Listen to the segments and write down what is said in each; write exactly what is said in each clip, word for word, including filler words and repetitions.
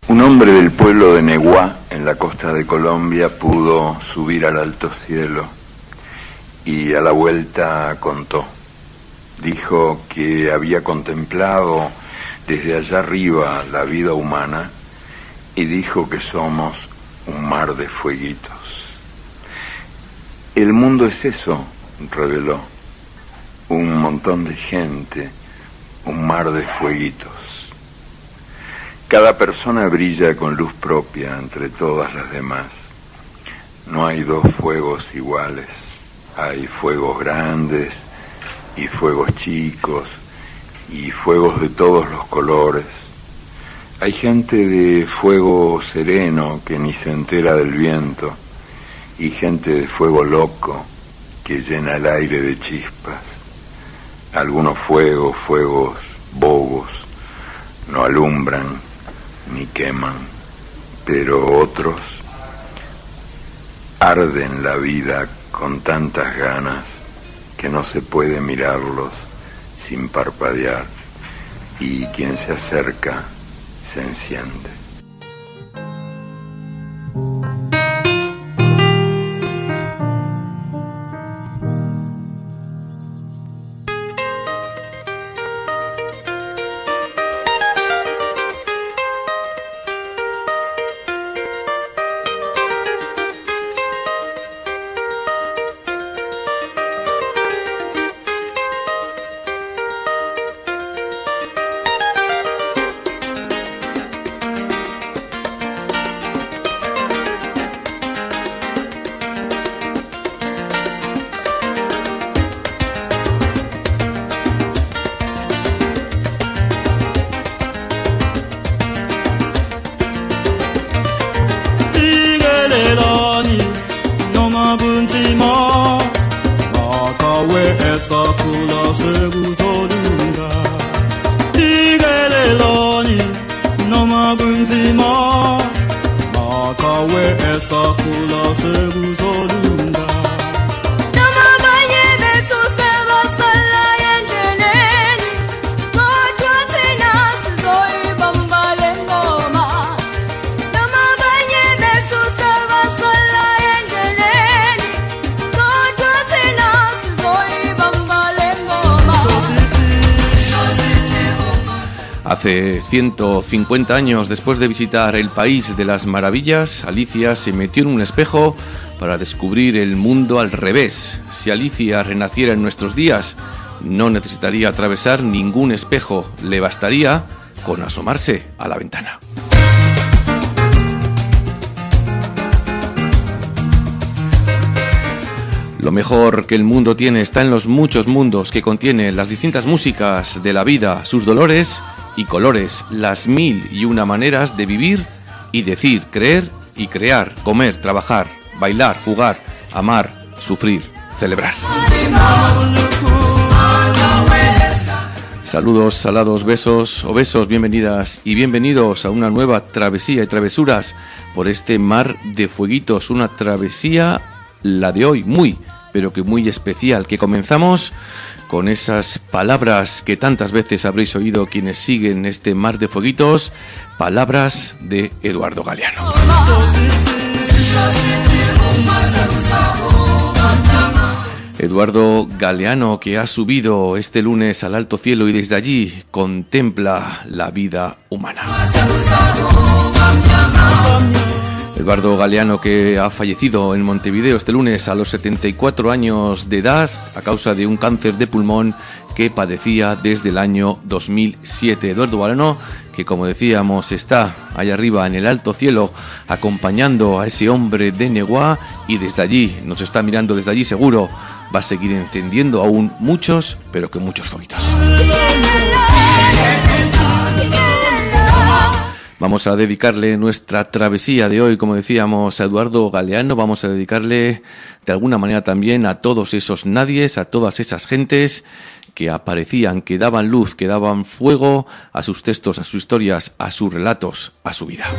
Un hombre del pueblo de Neguá, en la costa de Colombia, pudo subir al alto cielo y a la vuelta contó. Dijo que había contemplado desde allá arriba la vida humana y dijo que somos un mar de fueguitos. El mundo es eso, reveló, un montón de gente, un mar de fueguitos. Cada persona brilla con luz propia entre todas las demás. No hay dos fuegos iguales. Hay fuegos grandes y fuegos chicos y fuegos de todos los colores. Hay gente de fuego sereno que ni se entera del viento y gente de fuego loco que llena el aire de chispas. Algunos fuegos, fuegos bobos, no alumbran ni queman, pero otros arden la vida con tantas ganas que no se puede mirarlos sin parpadear, y quien se acerca se enciende. Hace ciento cincuenta años, después de visitar el país de las maravillas, Alicia se metió en un espejo para descubrir el mundo al revés. Si Alicia renaciera en nuestros días, no necesitaría atravesar ningún espejo, le bastaría con asomarse a la ventana. Lo mejor que el mundo tiene está en los muchos mundos que contiene las distintas músicas de la vida, sus dolores y colores, las mil y una maneras de vivir y decir, creer y crear, comer, trabajar, bailar, jugar, amar, sufrir, celebrar. Saludos, salados, besos o besos, bienvenidas y bienvenidos a una nueva travesía y travesuras por este mar de fueguitos, una travesía, la de hoy, muy, pero que muy especial, que comenzamos con esas palabras que tantas veces habréis oído quienes siguen este mar de fueguitos, palabras de Eduardo Galeano. Eduardo Galeano, que ha subido este lunes al alto cielo y desde allí contempla la vida humana. Eduardo Galeano, que ha fallecido en Montevideo este lunes a los setenta y cuatro años de edad a causa de un cáncer de pulmón que padecía desde el año dos mil siete. Eduardo Galeano, que como decíamos está allá arriba en el alto cielo acompañando a ese hombre de Neguá y desde allí, nos está mirando desde allí seguro, va a seguir encendiendo aún muchos, pero que muchos fueguitos. Vamos a dedicarle nuestra travesía de hoy, como decíamos, a Eduardo Galeano. Vamos a dedicarle de alguna manera también a todos esos nadies, a todas esas gentes que aparecían, que daban luz, que daban fuego a sus textos, a sus historias, a sus relatos, a su vida.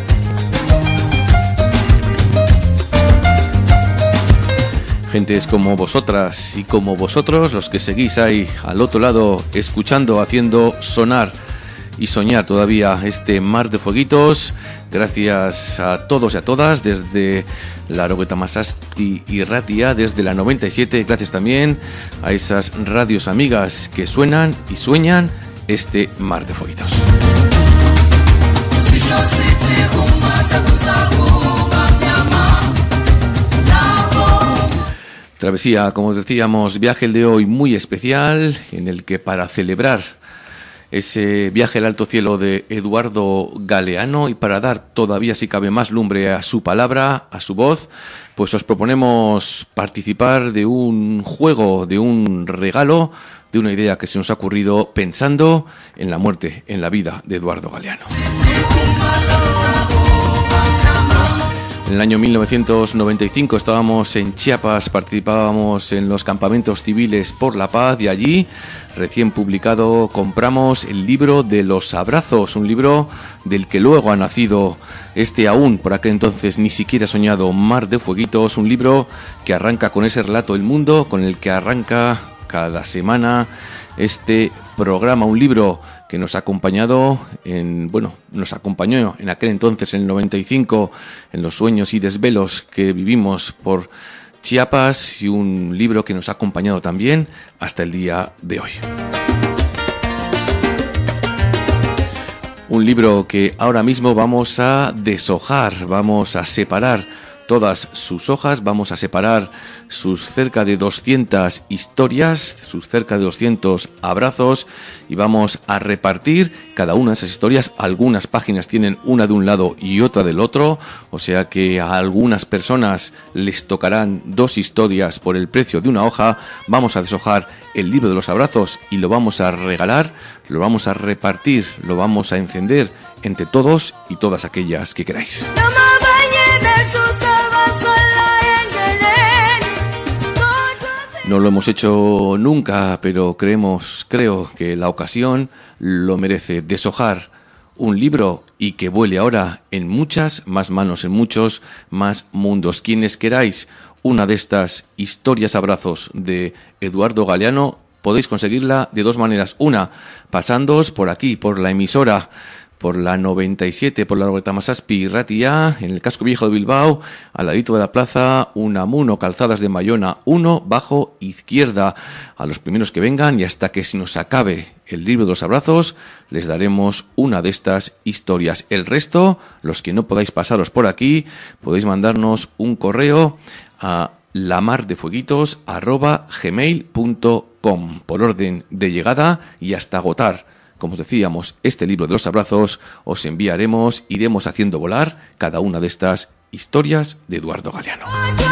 Gentes como vosotras y como vosotros, los que seguís ahí al otro lado, escuchando, haciendo sonar y soñar todavía este mar de fueguitos. Gracias a todos y a todas desde la Laurogeita Hamazazpi Irratia, desde la noventa y siete. Gracias también a esas radios amigas que suenan y sueñan este mar de fueguitos. Travesía, como os decíamos, viaje el de hoy muy especial, en el que para celebrar ese viaje al alto cielo de Eduardo Galeano y para dar todavía, si cabe, más lumbre a su palabra, a su voz, pues os proponemos participar de un juego, de un regalo, de una idea que se nos ha ocurrido pensando en la muerte, en la vida de Eduardo Galeano. En el año mil novecientos noventa y cinco estábamos en Chiapas, participábamos en los campamentos civiles por la paz y allí, recién publicado, compramos el libro de los abrazos, un libro del que luego ha nacido este aún por aquel entonces ni siquiera soñado Mar de Fueguitos, un libro que arranca con ese relato El Mundo, con el que arranca cada semana este programa, un libro que nos ha acompañado en, bueno, nos acompañó en aquel entonces, en el noventa y cinco, en los sueños y desvelos que vivimos por Chiapas, y un libro que nos ha acompañado también hasta el día de hoy. Un libro que ahora mismo vamos a deshojar, vamos a separar todas sus hojas, vamos a separar sus cerca de doscientas historias, sus cerca de doscientos abrazos, y vamos a repartir cada una de esas historias. Algunas páginas tienen una de un lado y otra del otro, o sea que a algunas personas les tocarán dos historias por el precio de una hoja. Vamos a deshojar el libro de los abrazos y lo vamos a regalar, lo vamos a repartir, lo vamos a encender entre todos y todas aquellas que queráis. No lo hemos hecho nunca, pero creemos, creo que la ocasión lo merece. Deshojar un libro y que vuele ahora en muchas más manos, en muchos más mundos. Quienes queráis una de estas historias abrazos de Eduardo Galeano, podéis conseguirla de dos maneras. Una, pasándoos por aquí, por la emisora, por la noventa y siete, por la Laurogeita Hamazazpi Irratia, en el casco viejo de Bilbao, al ladito de la plaza Unamuno, Calzadas de Bayona uno, bajo izquierda. A los primeros que vengan, y hasta que se nos acabe el libro de los abrazos, les daremos una de estas historias. El resto, los que no podáis pasaros por aquí, podéis mandarnos un correo a lamardefueguitos arroba gmail punto com por orden de llegada, y hasta agotar, como os decíamos, este libro de los abrazos, os enviaremos, iremos haciendo volar cada una de estas historias de Eduardo Galeano.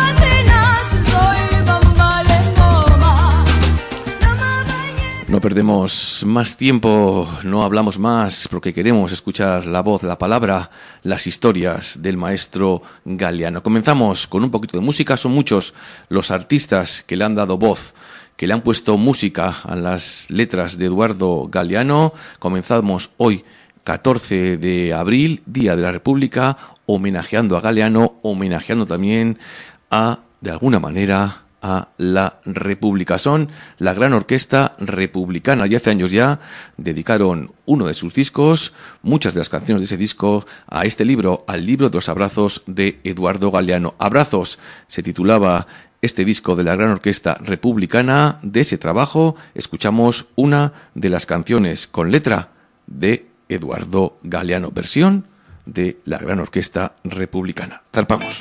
No perdemos más tiempo, no hablamos más, porque queremos escuchar la voz, la palabra, las historias del maestro Galeano. Comenzamos con un poquito de música. Son muchos los artistas que le han dado voz, que le han puesto música a las letras de Eduardo Galeano. Comenzamos hoy, catorce de abril, Día de la República, homenajeando a Galeano, homenajeando también a, de alguna manera, a la República. Son la Gran Orquesta Republicana, y hace años ya dedicaron uno de sus discos, muchas de las canciones de ese disco, a este libro, al libro de los abrazos de Eduardo Galeano. Abrazos se titulaba este disco de la Gran Orquesta Republicana. De ese trabajo escuchamos una de las canciones con letra de Eduardo Galeano, versión de la Gran Orquesta Republicana. Zarpamos.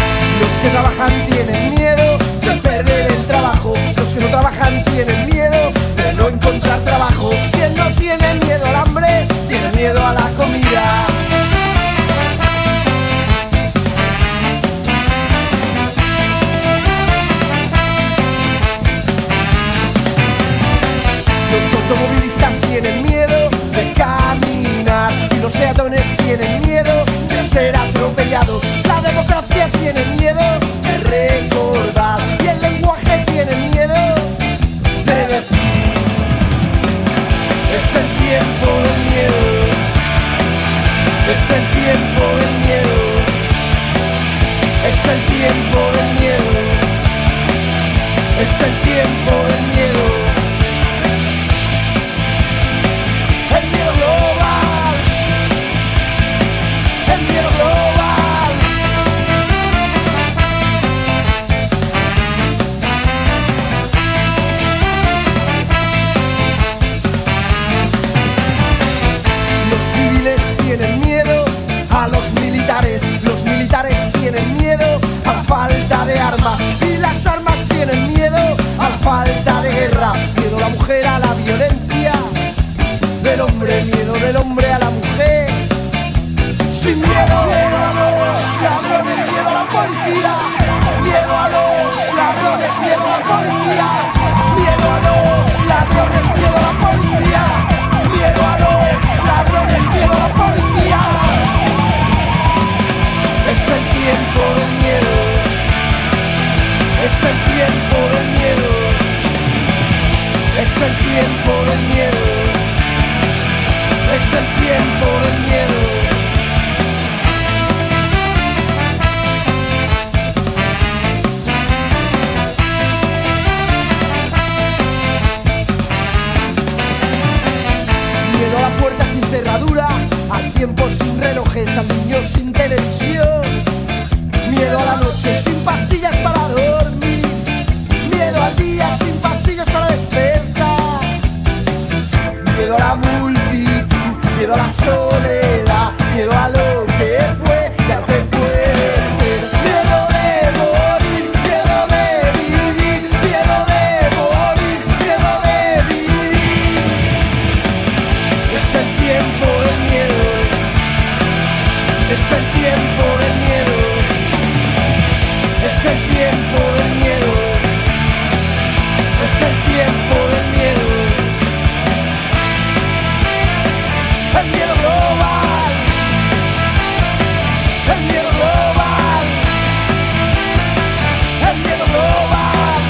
Tienen miedo de perder el trabajo, los que no trabajan tienen miedo el tiempo del miedo. El miedo global. El miedo global. Los civiles tienen miedo a los militares. Los militares tienen miedo a la falta de armas. Y las armas tienen miedo a la falta de guerra. Miedo a la mujer a la violencia del hombre. Miedo del hombre a la mujer. Sin miedo, miedo a los ladrones, miedo a la policía. Miedo a los ladrones, miedo a la policía. Miedo a los ladrones, miedo a la policía. Miedo a los ladrones, miedo a la policía. Es el tiempo del miedo. Es el tiempo del miedo. Es el tiempo del miedo. Es el tiempo del miedo. Miedo a la puerta sin cerradura, al tiempo sin relojes, al niño sin televisión. Miedo a la noche sin pastillas para dormir. Miedo al día sin pastillas para despertar. Miedo a la multitud, miedo a la soledad. Miedo a lo que fue y a lo que puede ser. Miedo de morir, miedo de vivir. Miedo de morir, miedo de vivir. Es el tiempo del miedo. Es el tiempo del miedo. Es el tiempo del miedo. Es el tiempo del miedo. El miedo global. El miedo global. El miedo global.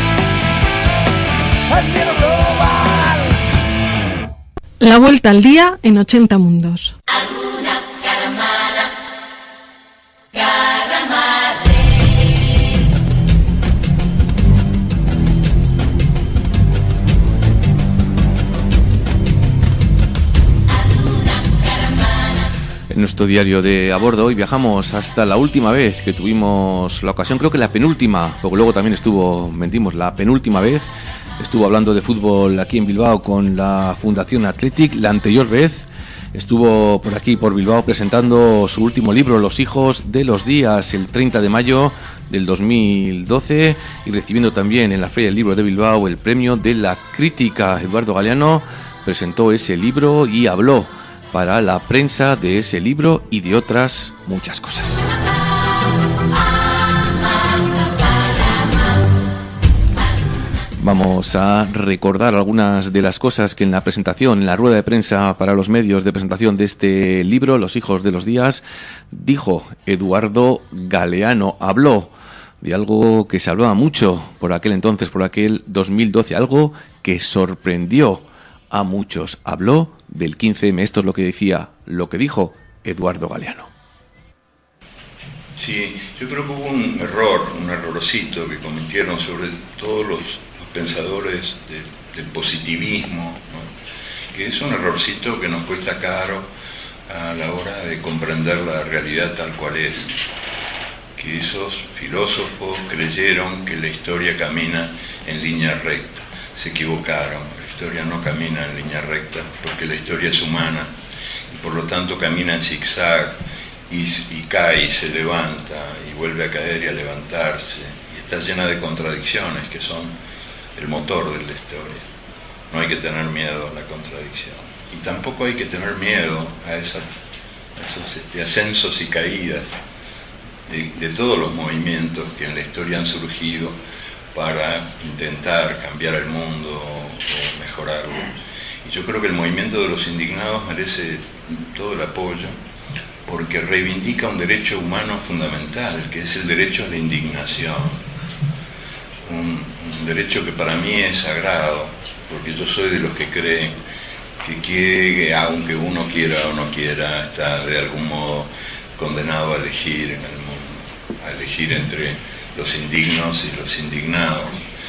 El miedo global. La vuelta al día en ochenta mundos. Alguna caramana, caramana. En nuestro diario de a bordo hoy viajamos hasta la última vez que tuvimos la ocasión, creo que la penúltima, porque luego también estuvo, mentimos, la penúltima vez estuvo hablando de fútbol aquí en Bilbao con la Fundación Athletic. La anterior vez estuvo por aquí, por Bilbao, presentando su último libro, Los hijos de los días, el treinta de mayo del dos mil doce, y recibiendo también en la Feria del Libro de Bilbao el premio de la crítica. Eduardo Galeano presentó ese libro y habló para la prensa de ese libro y de otras muchas cosas. Vamos a recordar algunas de las cosas que en la presentación, en la rueda de prensa para los medios de presentación de este libro, Los hijos de los días, dijo Eduardo Galeano. Habló de algo que se hablaba mucho por aquel entonces, por aquel dos mil doce, algo que sorprendió a muchos. Habló del quince eme. Esto es lo que decía, lo que dijo Eduardo Galeano. Sí, yo creo que hubo un error, un errorcito que cometieron sobre todo los, los pensadores de, del positivismo, ¿no? Que es un errorcito que nos cuesta caro a la hora de comprender la realidad tal cual es. Que esos filósofos creyeron que la historia camina en línea recta. Se equivocaron. La historia no camina en línea recta porque la historia es humana y por lo tanto camina en zigzag y, y cae y se levanta y vuelve a caer y a levantarse y está llena de contradicciones que son el motor de la historia. No hay que tener miedo a la contradicción y tampoco hay que tener miedo a, esas, a esos este, ascensos y caídas de, de todos los movimientos que en la historia han surgido para intentar cambiar el mundo o mejorarlo. Y yo creo que el movimiento de los indignados merece todo el apoyo porque reivindica un derecho humano fundamental, que es el derecho a la indignación. Un, un derecho que para mí es sagrado, porque yo soy de los que creen que, que aunque uno quiera o no quiera, está de algún modo condenado a elegir en el mundo, a elegir entre los indignos y los indignados.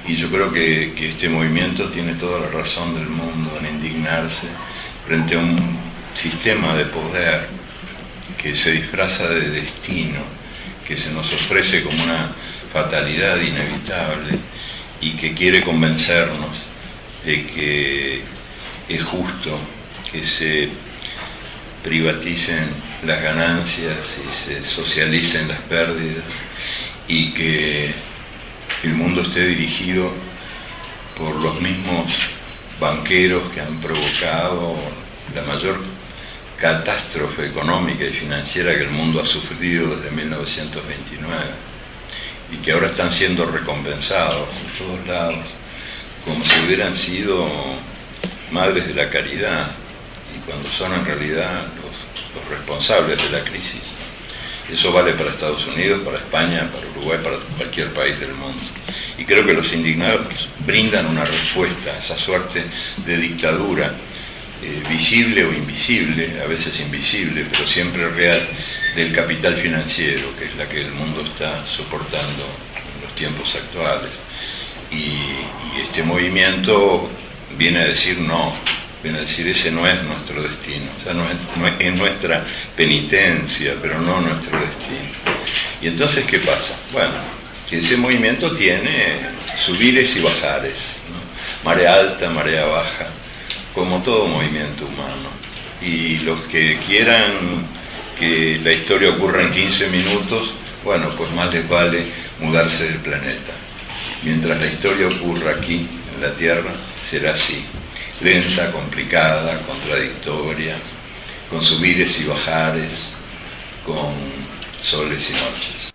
Y yo creo que, que este movimiento tiene toda la razón del mundo en indignarse frente a un sistema de poder que se disfraza de destino, que se nos ofrece como una fatalidad inevitable y que quiere convencernos de que es justo que se privaticen las ganancias y se socialicen las pérdidas y que el mundo esté dirigido por los mismos banqueros que han provocado la mayor catástrofe económica y financiera que el mundo ha sufrido desde mil novecientos veintinueve y que ahora están siendo recompensados por todos lados como si hubieran sido madres de la caridad y cuando son en realidad los, los responsables de la crisis. Eso vale para Estados Unidos, para España, para Uruguay, para cualquier país del mundo. Y creo que los indignados brindan una respuesta a esa suerte de dictadura eh, visible o invisible, a veces invisible, pero siempre real, del capital financiero, que es la que el mundo está soportando en los tiempos actuales. Y, y este movimiento viene a decir no, viene a decir ese no es nuestro destino, o sea, no es, no es, es nuestra penitencia, pero no nuestro destino. Y entonces, ¿qué pasa? Bueno, que ese movimiento tiene subires y bajares, ¿no? Marea alta, marea baja, como todo movimiento humano. Y los que quieran que la historia ocurra en quince minutos, bueno, pues más les vale mudarse del planeta. Mientras la historia ocurra aquí, en la Tierra, será así. Lenta, complicada, contradictoria, con subires y bajares, con soles y noches.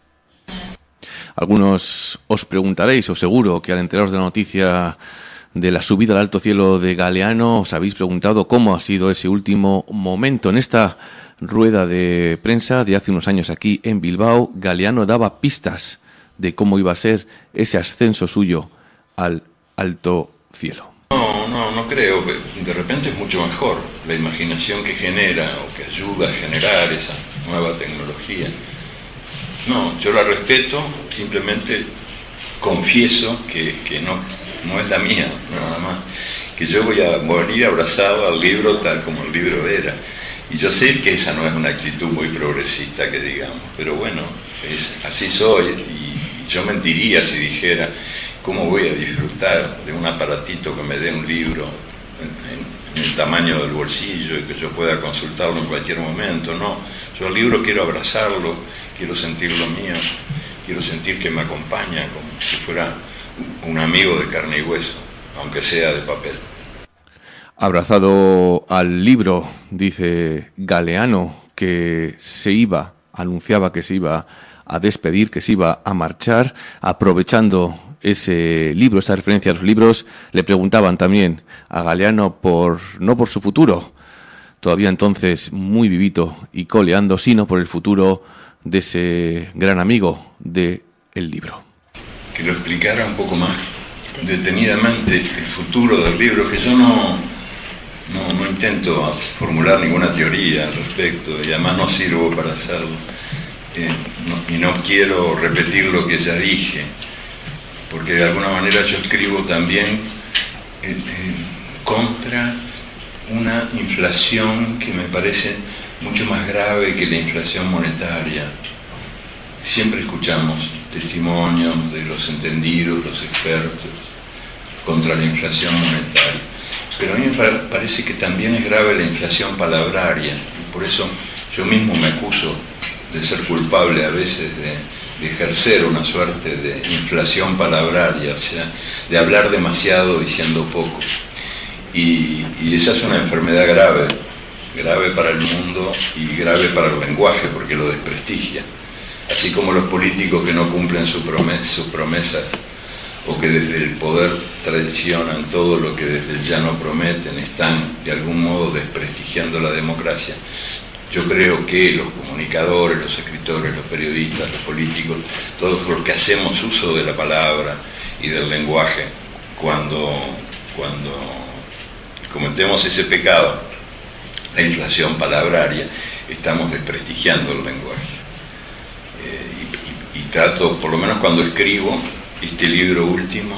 Algunos os preguntaréis, o seguro que al enteraros de la noticia de la subida al alto cielo de Galeano, os habéis preguntado cómo ha sido ese último momento. En esta rueda de prensa de hace unos años aquí en Bilbao, Galeano daba pistas de cómo iba a ser ese ascenso suyo al alto cielo. No, no, no creo. De repente es mucho mejor la imaginación que genera o que ayuda a generar esa nueva tecnología. No, yo la respeto, simplemente confieso que, que no, no es la mía, nada más. Que yo voy a morir abrazado al libro tal como el libro era. Y yo sé que esa no es una actitud muy progresista, que digamos, pero bueno, es, así soy. Y yo mentiría si dijera cómo voy a disfrutar de un aparatito que me dé un libro en, en, en el tamaño del bolsillo y que yo pueda consultarlo en cualquier momento. No, yo al libro quiero abrazarlo, quiero sentirlo mío, quiero sentir que me acompaña como si fuera un amigo de carne y hueso, aunque sea de papel. Abrazado al libro, dice Galeano, que se iba, anunciaba que se iba a despedir, que se iba a marchar, aprovechando ese libro, esa referencia a los libros. Le preguntaban también a Galeano por, no por su futuro, todavía entonces muy vivito y coleando, sino por el futuro de ese gran amigo de el libro. Que lo explicara un poco más detenidamente el futuro del libro, que yo no, no, no intento formular ninguna teoría al respecto y además no sirvo para hacerlo. Eh, no, y no quiero repetir lo que ya dije, porque de alguna manera yo escribo también eh, eh, contra una inflación que me parece mucho más grave que la inflación monetaria. Siempre escuchamos testimonios de los entendidos, los expertos, contra la inflación monetaria. Pero a mí me parece que también es grave la inflación palabraria. Por eso yo mismo me acuso de ser culpable a veces de, de ejercer una suerte de inflación palabraria, o sea, de hablar demasiado diciendo poco. Y, y esa es una enfermedad grave, grave para el mundo y grave para el lenguaje, porque lo desprestigia. Así como los políticos que no cumplen su promesa, sus promesas, o que desde el poder traicionan todo lo que desde el ya no prometen, están de algún modo desprestigiando la democracia. Yo creo que los comunicadores, los escritores, los periodistas, los políticos, todos los que hacemos uso de la palabra y del lenguaje, cuando, cuando cometemos ese pecado, la inflación palabraria, estamos desprestigiando el lenguaje. Eh, y, y, y trato, por lo menos cuando escribo este libro último,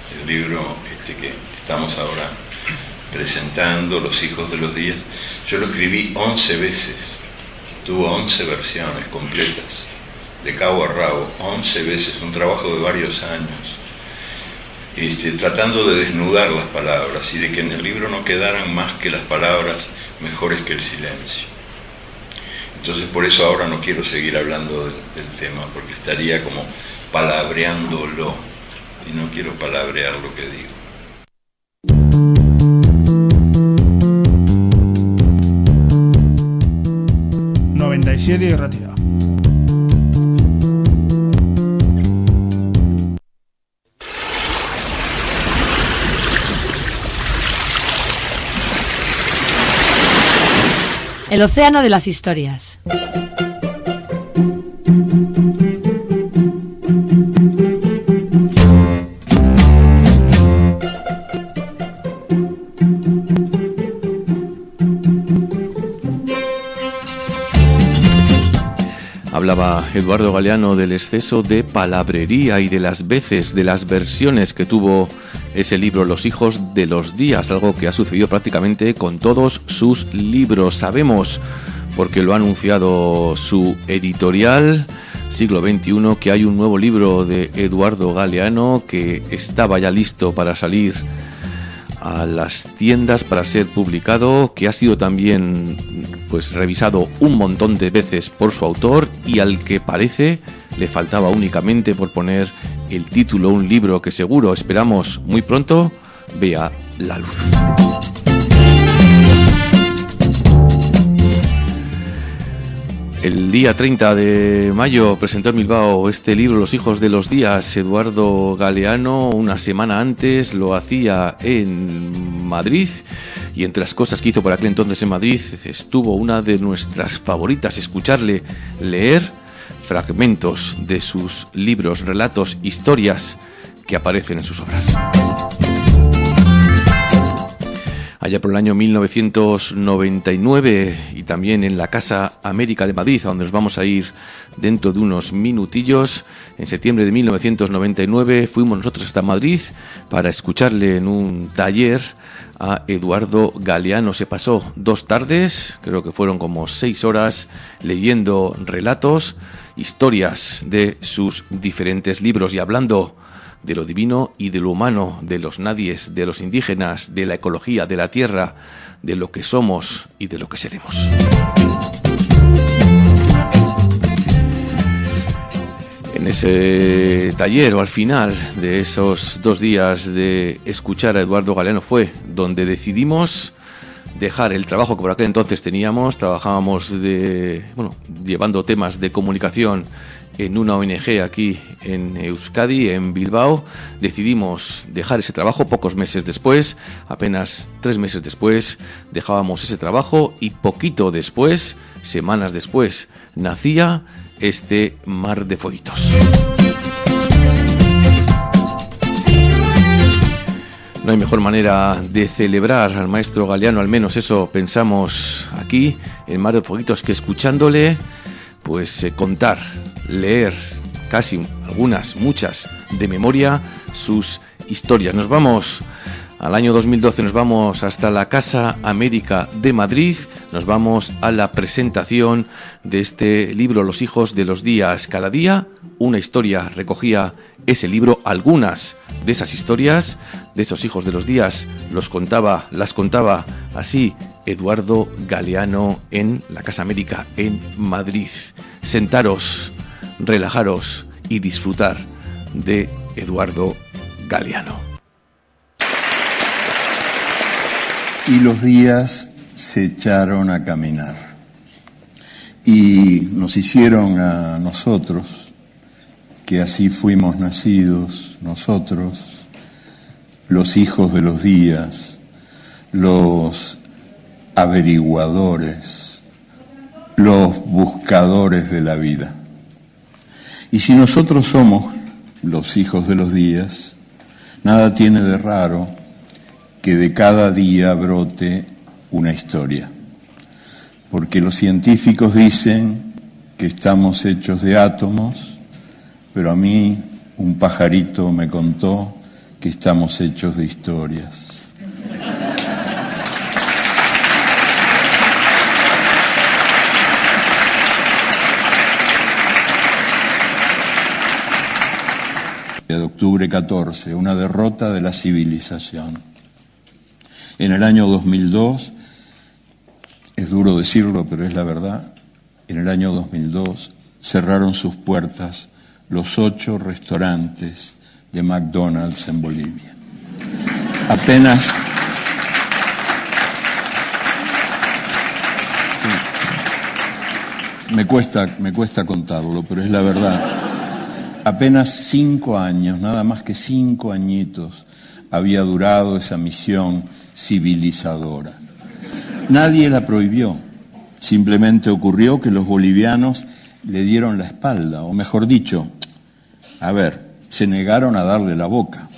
el libro este que estamos ahora presentando, Los hijos de los días, yo lo escribí once veces, tuvo once versiones completas, de cabo a rabo, once veces, un trabajo de varios años, este, tratando de desnudar las palabras y de que en el libro no quedaran más que las palabras mejores que el silencio. Entonces por eso ahora no quiero seguir hablando del, del tema, porque estaría como palabreándolo, y no quiero palabrear lo que digo. noventa y siete y Ratia. El océano de las historias. Hablaba Eduardo Galeano del exceso de palabrería y de las veces, de las versiones que tuvo ese libro, Los hijos de los días, algo que ha sucedido prácticamente con todos sus libros. Sabemos, porque lo ha anunciado su editorial, Siglo veintiuno, que hay un nuevo libro de Eduardo Galeano que estaba ya listo para salir a las tiendas para ser publicado, que ha sido también pues revisado un montón de veces por su autor y al que parece le faltaba únicamente por poner el título, un libro que seguro, esperamos muy pronto, vea la luz. El día treinta de mayo presentó en Bilbao este libro, Los hijos de los días, Eduardo Galeano. Una semana antes lo hacía en Madrid, y entre las cosas que hizo por aquel entonces en Madrid estuvo una de nuestras favoritas, escucharle leer fragmentos de sus libros, relatos, historias que aparecen en sus obras. Allá por el año mil novecientos noventa y nueve, y también en la Casa América de Madrid, a donde nos vamos a ir dentro de unos minutillos, en septiembre de mil novecientos noventa y nueve fuimos nosotros hasta Madrid para escucharle en un taller a Eduardo Galeano. Se pasó dos tardes, creo que fueron como seis horas, leyendo relatos, historias de sus diferentes libros y hablando de lo divino y de lo humano, de los nadies, de los indígenas, de la ecología, de la tierra, de lo que somos y de lo que seremos. En ese taller, o al final de esos dos días de escuchar a Eduardo Galeano, fue donde decidimos dejar el trabajo que por aquel entonces teníamos. Trabajábamos de, bueno, llevando temas de comunicación en una O N G aquí en Euskadi, en Bilbao. Decidimos dejar ese trabajo pocos meses después, apenas tres meses después, dejábamos ese trabajo y poquito después, semanas después, nacía este Mar de Fueguitos. No hay mejor manera de celebrar al maestro Galeano, al menos eso pensamos aquí, en Mar de Fueguitos, que escuchándole, pues eh, contar, leer, casi algunas, muchas, de memoria, sus historias. Nos vamos al año dos mil doce, nos vamos hasta la Casa América de Madrid, nos vamos a la presentación de este libro, Los hijos de los días. Cada día una historia recogía ese libro. Algunas de esas historias, de esos hijos de los días, los contaba, las contaba así Eduardo Galeano en la Casa América en Madrid. Sentaros, relajaros y disfrutar de Eduardo Galeano. Y los días se echaron a caminar y nos hicieron a nosotros, que así fuimos nacidos nosotros, los hijos de los días, los averiguadores, los buscadores de la vida. Y si nosotros somos los hijos de los días, nada tiene de raro que de cada día brote una historia, porque los científicos dicen que estamos hechos de átomos, pero a mí un pajarito me contó que estamos hechos de historias. De octubre catorce, una derrota de la civilización. En el año dos mil dos, es duro decirlo, pero es la verdad, en el año dos mil dos cerraron sus puertas los ocho restaurantes de McDonald's en Bolivia. Apenas... Me cuesta, me cuesta contarlo, pero es la verdad. Apenas cinco años, nada más que cinco añitos, había durado esa misión civilizadora. Nadie la prohibió, simplemente ocurrió que los bolivianos le dieron la espalda, o mejor dicho, a ver, se negaron a darle la boca.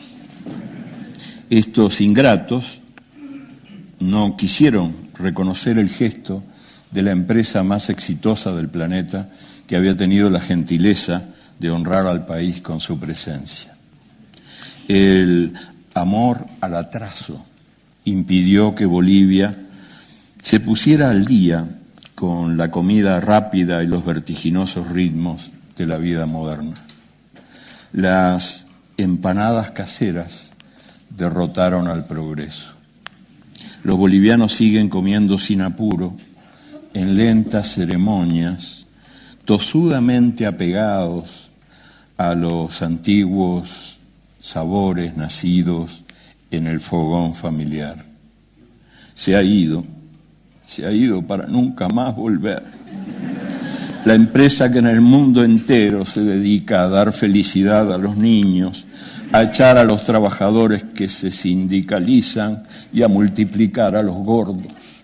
Estos ingratos no quisieron reconocer el gesto de la empresa más exitosa del planeta que había tenido la gentileza de honrar al país con su presencia. El amor al atraso impidió que Bolivia se pusiera al día con la comida rápida y los vertiginosos ritmos de la vida moderna. Las empanadas caseras derrotaron al progreso. Los bolivianos siguen comiendo sin apuro, en lentas ceremonias, tosudamente apegados a los antiguos sabores nacidos en el fogón familiar. Se ha ido, se ha ido para nunca más volver. La empresa que en el mundo entero se dedica a dar felicidad a los niños, a echar a los trabajadores que se sindicalizan y a multiplicar a los gordos.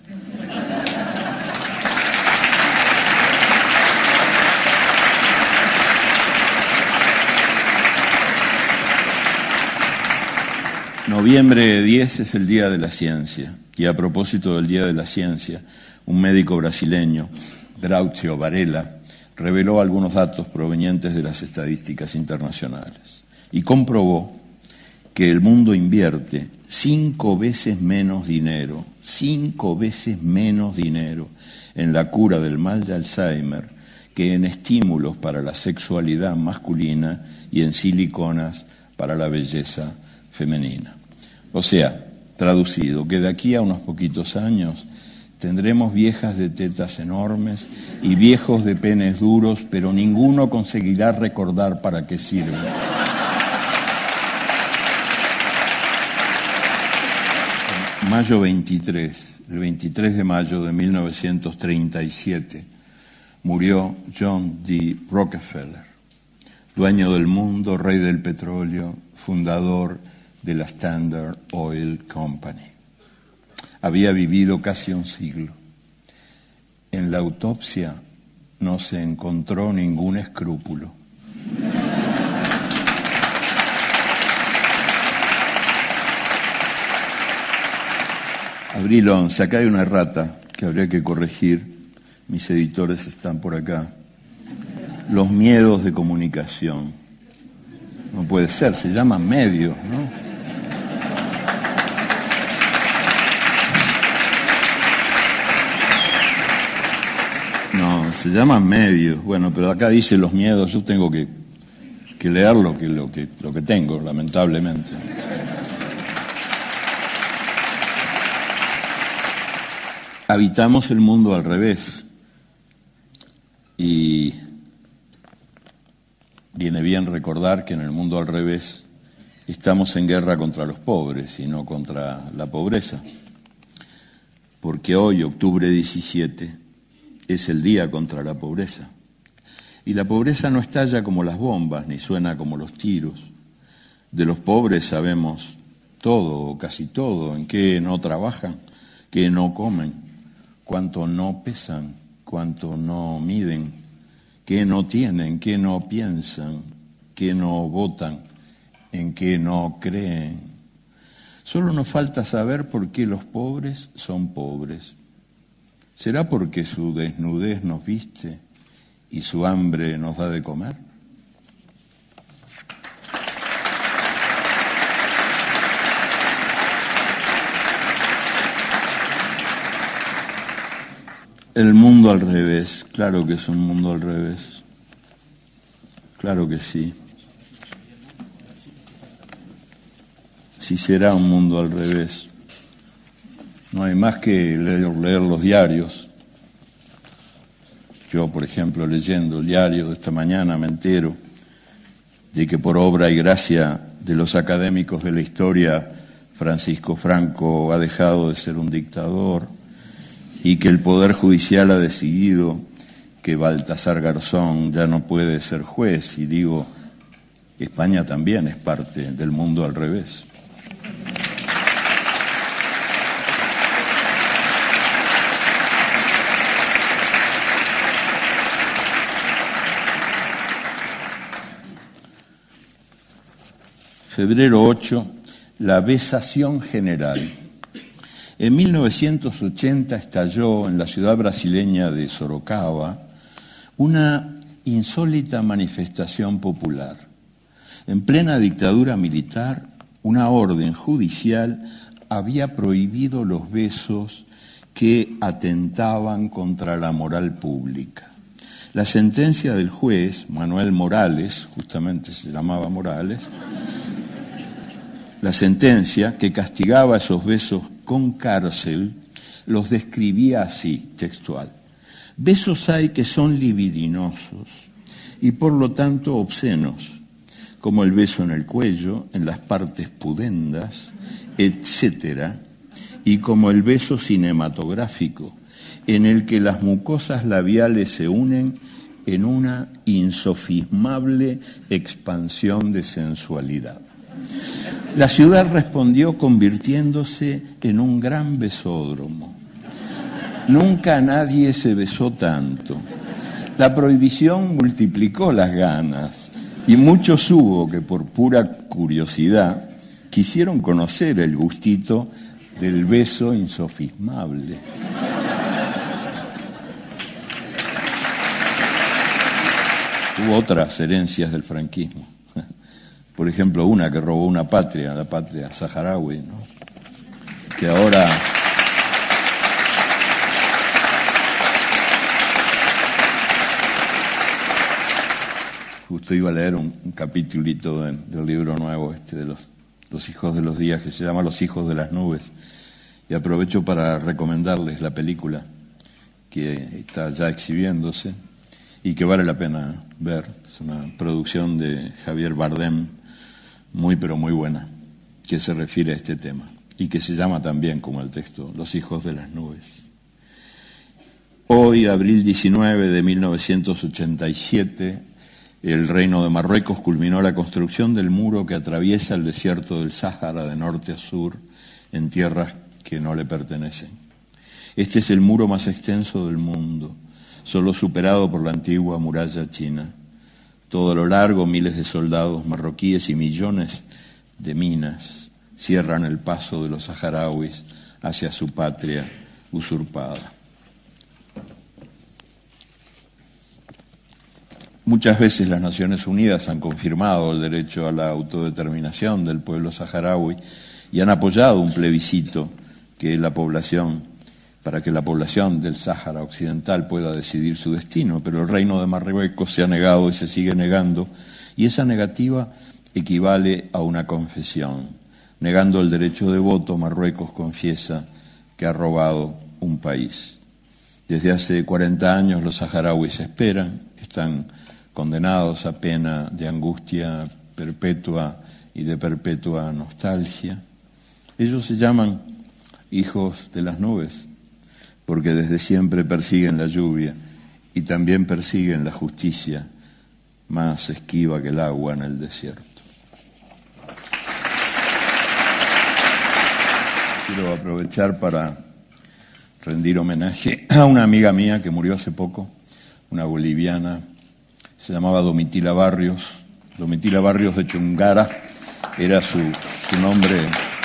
Noviembre diez es el Día de la Ciencia, y a propósito del Día de la Ciencia, un médico brasileño, Drauzio Varela, reveló algunos datos provenientes de las estadísticas internacionales y comprobó que el mundo invierte cinco veces menos dinero, cinco veces menos dinero en la cura del mal de Alzheimer que en estímulos para la sexualidad masculina y en siliconas para la belleza femenina. O sea, traducido, que de aquí a unos poquitos años tendremos viejas de tetas enormes y viejos de penes duros, pero ninguno conseguirá recordar para qué sirven. Mayo veintitrés, el veintitrés de mayo de mil novecientos treinta y siete, murió John D. Rockefeller, dueño del mundo, rey del petróleo, fundador de la Standard Oil Company. Había vivido casi un siglo. En la autopsia no se encontró ningún escrúpulo. Abril once, acá hay una errata que habría que corregir. Mis editores están por acá. Los miedos de comunicación. No puede ser, se llaman medios, ¿no? No, se llaman medios. Bueno, pero acá dice los miedos, yo tengo que, que leer lo que, lo, que, lo que tengo, lamentablemente. Habitamos el mundo al revés y viene bien recordar que en el mundo al revés estamos en guerra contra los pobres y no contra la pobreza, porque hoy, octubre diecisiete, es el día contra la pobreza. Y la pobreza no estalla como las bombas, ni suena como los tiros. De los pobres sabemos todo, o casi todo, en qué no trabajan, qué no comen, cuánto no pesan, cuánto no miden, qué no tienen, qué no piensan, qué no votan, en qué no creen. Solo nos falta saber por qué los pobres son pobres. ¿Será porque su desnudez nos viste y su hambre nos da de comer? El mundo al revés, claro que es un mundo al revés. Claro que sí. Sí será un mundo al revés. No hay más que leer, leer los diarios. Yo, por ejemplo, leyendo el diario de esta mañana me entero de que por obra y gracia de los académicos de la historia, Francisco Franco ha dejado de ser un dictador y que el Poder Judicial ha decidido que Baltasar Garzón ya no puede ser juez. Y digo, España también es parte del mundo al revés. Febrero ocho, la besación general. En mil novecientos ochenta estalló en la ciudad brasileña de Sorocaba una insólita manifestación popular. En plena dictadura militar, una orden judicial había prohibido los besos que atentaban contra la moral pública. La sentencia del juez, Manuel Morales, justamente se llamaba Morales, la sentencia que castigaba esos besos con cárcel, los describía así, textual. Besos hay que son libidinosos y por lo tanto obscenos, como el beso en el cuello, en las partes pudendas, etcétera, y como el beso cinematográfico, en el que las mucosas labiales se unen en una insofismable expansión de sensualidad. La ciudad respondió convirtiéndose en un gran besódromo. Nunca nadie se besó tanto. La prohibición multiplicó las ganas y muchos hubo que por pura curiosidad quisieron conocer el gustito del beso insofismable. Hubo otras herencias del franquismo. Por ejemplo, una que robó una patria, la patria saharaui, ¿no? Que ahora justo iba a leer un, un capitulito de, del libro nuevo este de los, los hijos de los días, que se llama Los hijos de las nubes, y aprovecho para recomendarles la película que está ya exhibiéndose y que vale la pena ver. Es una producción de Javier Bardem, muy pero muy buena, que se refiere a este tema y que se llama también, como el texto, Los hijos de las nubes. Hoy, abril diecinueve de mil novecientos ochenta y siete, el Reino de Marruecos culminó la construcción del muro que atraviesa el desierto del Sáhara de norte a sur en tierras que no le pertenecen. Este es el muro más extenso del mundo, solo superado por la antigua muralla china. Todo a lo largo, miles de soldados marroquíes y millones de minas cierran el paso de los saharauis hacia su patria usurpada. Muchas veces las Naciones Unidas han confirmado el derecho a la autodeterminación del pueblo saharaui y han apoyado un plebiscito que la población para que la población del Sáhara Occidental pueda decidir su destino, pero el Reino de Marruecos se ha negado y se sigue negando, y esa negativa equivale a una confesión. Negando el derecho de voto, Marruecos confiesa que ha robado un país. Desde hace cuarenta años los saharauis esperan, están condenados a pena de angustia perpetua y de perpetua nostalgia. Ellos se llaman hijos de las nubes, porque desde siempre persiguen la lluvia y también persiguen la justicia, más esquiva que el agua en el desierto. Quiero aprovechar para rendir homenaje a una amiga mía que murió hace poco, una boliviana, se llamaba Domitila Barrios, Domitila Barrios de Chungara, era su, su nombre,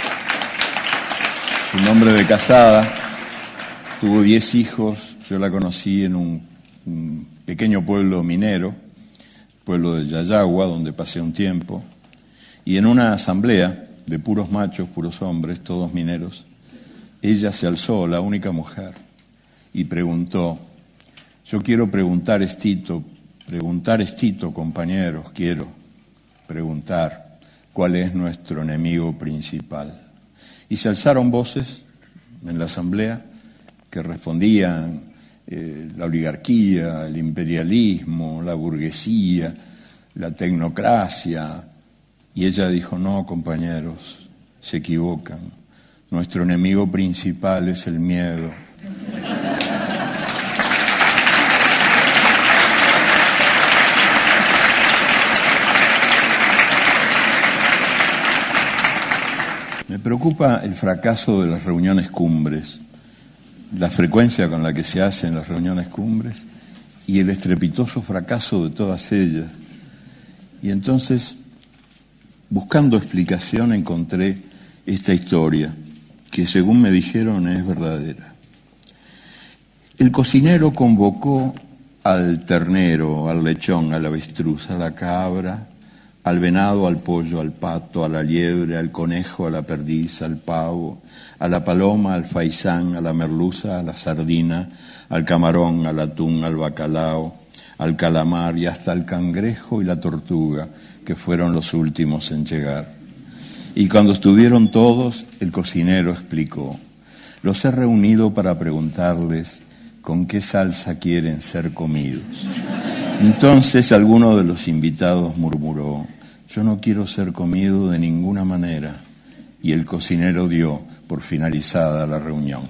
su nombre de casada. Tuvo diez hijos, yo la conocí en un, un pequeño pueblo minero, pueblo de Yayagua, donde pasé un tiempo, y en una asamblea de puros machos, puros hombres, todos mineros, ella se alzó, la única mujer, y preguntó, yo quiero preguntar estito, preguntar estito, compañeros, quiero preguntar cuál es nuestro enemigo principal. Y se alzaron voces en la asamblea que respondían eh, la oligarquía, el imperialismo, la burguesía, la tecnocracia. Y ella dijo, no, compañeros, se equivocan. Nuestro enemigo principal es el miedo. Me preocupa el fracaso de las reuniones cumbres, la frecuencia con la que se hacen las reuniones cumbres y el estrepitoso fracaso de todas ellas. Y entonces, buscando explicación, encontré esta historia, que según me dijeron es verdadera. El cocinero convocó al ternero, al lechón, al avestruz, a la cabra, al venado, al pollo, al pato, a la liebre, al conejo, a la perdiz, al pavo, a la paloma, al faisán, a la merluza, a la sardina, al camarón, al atún, al bacalao, al calamar y hasta al cangrejo y la tortuga, que fueron los últimos en llegar. Y cuando estuvieron todos, el cocinero explicó, los he reunido para preguntarles con qué salsa quieren ser comidos. Entonces alguno de los invitados murmuró, yo no quiero ser comido de ninguna manera, y el cocinero dio por finalizada la reunión.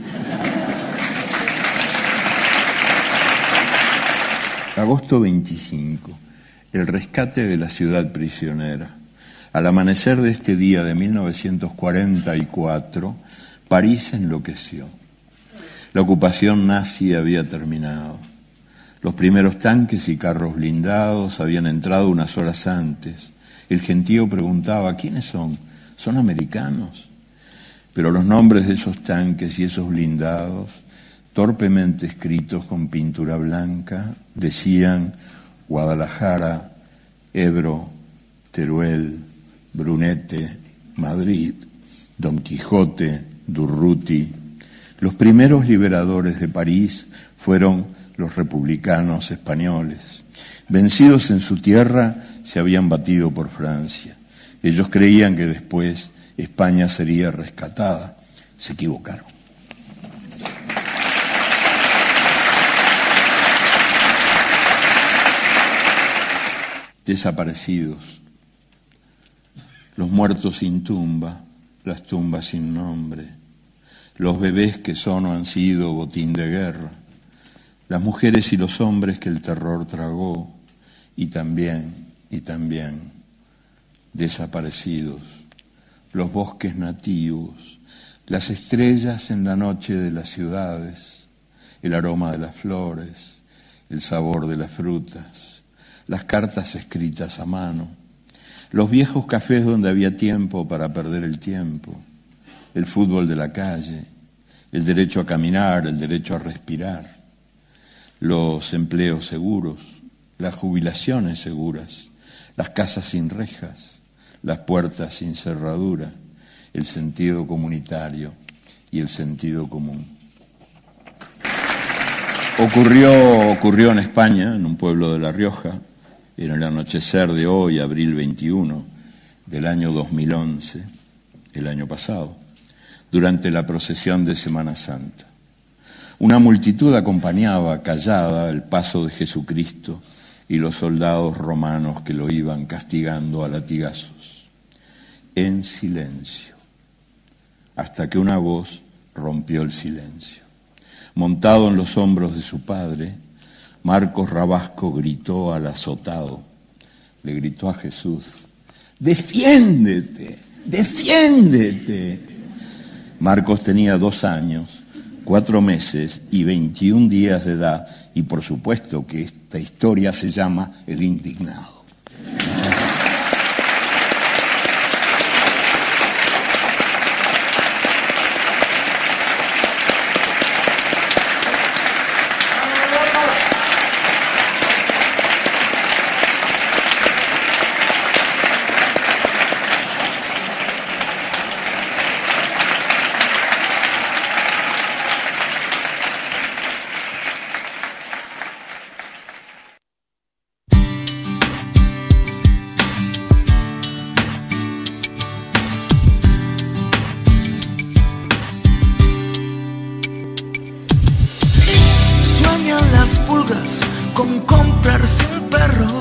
Agosto veinticinco, el rescate de la ciudad prisionera. Al amanecer de este día de mil novecientos cuarenta y cuatro, París enloqueció. La ocupación nazi había terminado. Los primeros tanques y carros blindados habían entrado unas horas antes. El gentío preguntaba, ¿quiénes son? ¿Son americanos? Pero los nombres de esos tanques y esos blindados, torpemente escritos con pintura blanca, decían Guadalajara, Ebro, Teruel, Brunete, Madrid, Don Quijote, Durruti. Los primeros liberadores de París fueron los republicanos españoles. Vencidos en su tierra, se habían batido por Francia. Ellos creían que después España sería rescatada. Se equivocaron. Desaparecidos. Los muertos sin tumba, las tumbas sin nombre. Los bebés que son o han sido botín de guerra. Las mujeres y los hombres que el terror tragó, y también, y también, desaparecidos, los bosques nativos, las estrellas en la noche de las ciudades, el aroma de las flores, el sabor de las frutas, las cartas escritas a mano, los viejos cafés donde había tiempo para perder el tiempo, el fútbol de la calle, el derecho a caminar, el derecho a respirar, los empleos seguros, las jubilaciones seguras, las casas sin rejas, las puertas sin cerradura, el sentido comunitario y el sentido común. Ocurrió, ocurrió en España, en un pueblo de La Rioja, en el anochecer de hoy, abril veintiuno del año dos mil once, el año pasado, durante la procesión de Semana Santa. Una multitud acompañaba, callada, el paso de Jesucristo y los soldados romanos que lo iban castigando a latigazos. En silencio, hasta que una voz rompió el silencio. Montado en los hombros de su padre, Marcos Rabasco gritó al azotado, le gritó a Jesús, ¡defiéndete! ¡Defiéndete! Marcos tenía dos años, cuatro meses y veintiún días de edad, y por supuesto que esta historia se llama El Indignado. deudas con comprarse un perro.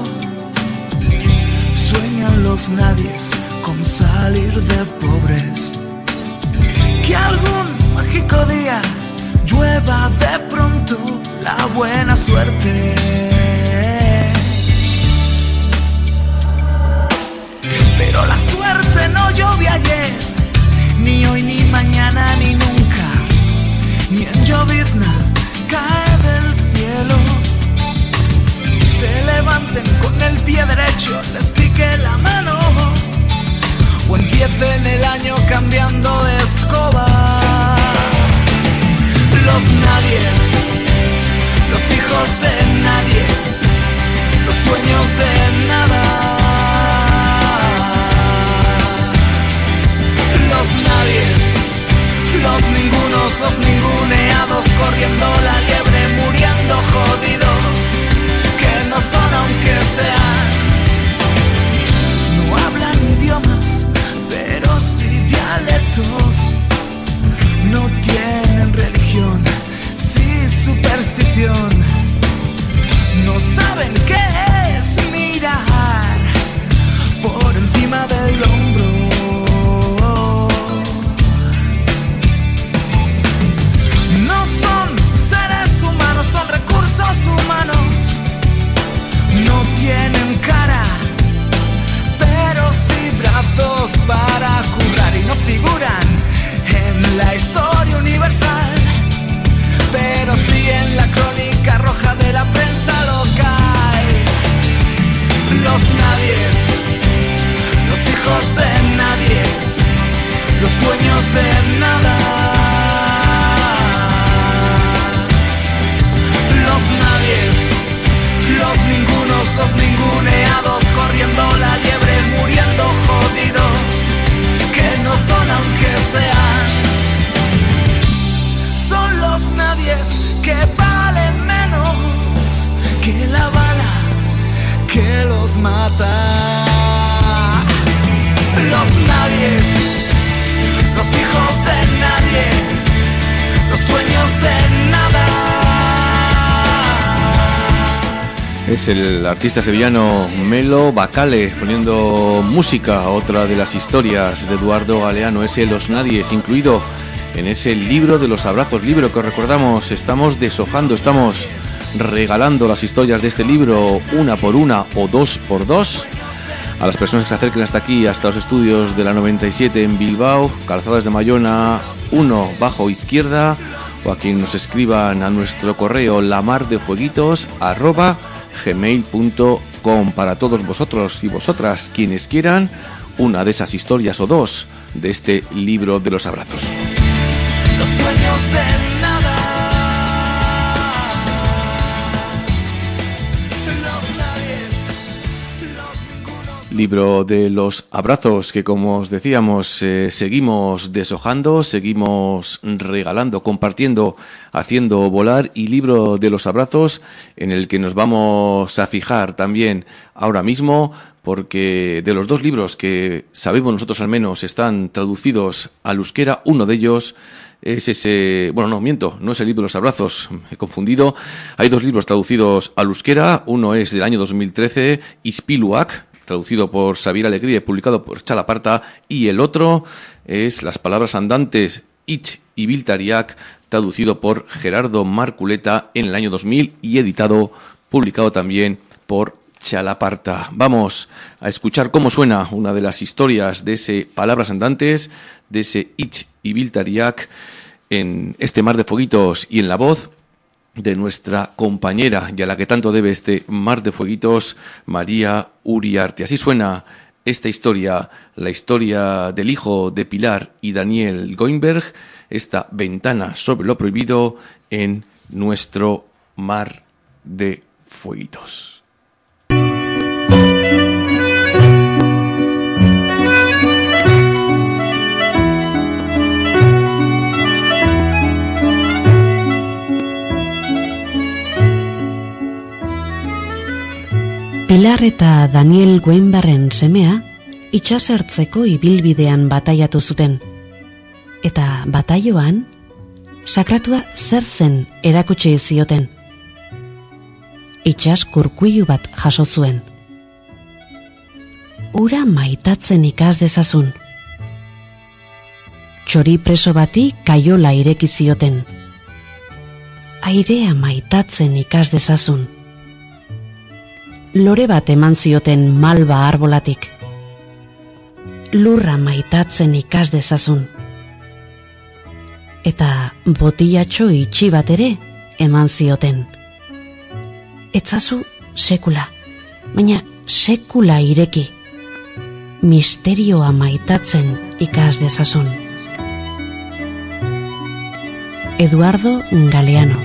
Sueñan los nadies con salir de pobres. Que algún mágico día llueva de pronto la buena suerte. Pero la suerte no llovió ayer, ni hoy, ni mañana, ni nunca. Ni en llovizna cae del cielo. Se levanten con el pie derecho, les pique la mano, o empiecen el año cambiando de escoba. Los nadies, los hijos de nadie, los sueños de nada. Los nadies, los ningunos, los ninguneados, corriendo la liebre, muriendo jodidos, que no son aunque sean. No hablan idiomas, pero sí dialectos. No tienen religión, sí superstición. No saben qué es mirar por encima del hombro. No son seres humanos, son recursos humanos. No tienen cara, pero sí brazos para currar, y no figuran en la historia universal, pero sí en la crónica roja de la prensa local. Los nadies, los hijos de nadie, los dueños de nada. Los nadies, los ningunos, los ninguneados, corriendo la liebre, muriendo jodidos, que no son aunque sean. Son los nadies que valen menos que la bala que los mata. Los nadies, los hijos de nadie, los dueños de nada. Es el artista sevillano Melo Bacale poniendo música a otra de las historias de Eduardo Galeano, ese Los Nadies, incluido en ese libro de los abrazos, libro que recordamos, estamos deshojando, estamos regalando las historias de este libro una por una o dos por dos a las personas que se acerquen hasta aquí, hasta los estudios de la noventa y siete en Bilbao, Calzadas de Mayona uno bajo izquierda, o a quien nos escriban a nuestro correo lamardefueguitos arroba gmail punto com. Para todos vosotros y vosotras quienes quieran una de esas historias o dos de este libro de los abrazos. Los dueños de nada. Los nadies, los ningunos. Libro de los abrazos que, como os decíamos, eh, seguimos deshojando, seguimos regalando, compartiendo, haciendo volar, y libro de los abrazos en el que nos vamos a fijar también ahora mismo, porque de los dos libros que sabemos nosotros al menos están traducidos al euskera, uno de ellos es ese, bueno, no, miento, no es el libro de los abrazos, me he confundido. Hay dos libros traducidos al euskera, uno es del año dos mil trece, Ispiluak, traducido por Xavier Alegría y publicado por Txalaparta, y el otro es Las palabras andantes, Hitz Ibiltariak, traducido por Gerardo Marculeta en el año dos mil y editado, publicado también por Txalaparta. Vamos a escuchar cómo suena una de las historias de ese Palabras andantes, de ese Hitz Ibiltariak, en este Mar de Fueguitos y en la voz de nuestra compañera y a la que tanto debe este Mar de Fueguitos, María Uriarte. Así suena esta historia, la historia del hijo de Pilar y Daniel Goinberg, esta ventana sobre lo prohibido en nuestro Mar de Fueguitos. Pilar eta Daniel Goinbergen semea itsasertzeko ibilbidean bataiatu zuten. Eta bataioan, sakratua zer zen erakutsi zioten. itsas kurkuilu bat jaso zuen. Ura maitatzen ikas dezazun. Txori preso bati kaiola ireki zioten. Airea maitatzen ikas dezazun. Lore bat eman zioten malba arbolatik. Lurra maitatzen ikas dezazun. Eta botillatxo itxi bat ere eman zioten. Etzazu sekula, baina sekula ireki. Misterioa maitatzen ikas dezazun. Eduardo Galeano.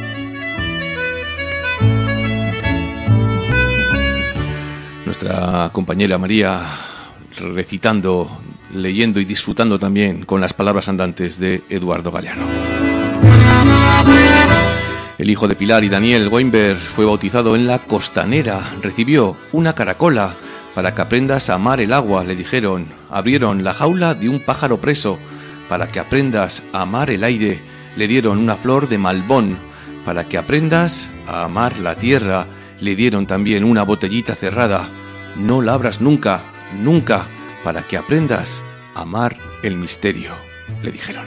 Nuestra compañera María recitando, leyendo y disfrutando también con las palabras andantes de Eduardo Galeano. El hijo de Pilar y Daniel Weinberg fue bautizado en la Costanera. Recibió una caracola para que aprendas a amar el agua, le dijeron. Abrieron la jaula de un pájaro preso para que aprendas a amar el aire. Le dieron una flor de malbón para que aprendas a amar la tierra. Le dieron también una botellita cerrada. No la abras nunca, nunca, para que aprendas a amar el misterio, le dijeron.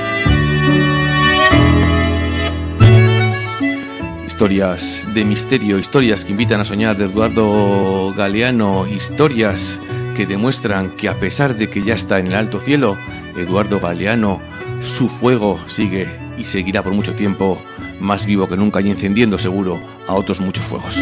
Historias de misterio, historias que invitan a soñar, de Eduardo Galeano, historias que demuestran que a pesar de que ya está en el alto cielo, Eduardo Galeano, su fuego sigue y seguirá por mucho tiempo más vivo que nunca y encendiendo seguro a otros muchos fuegos.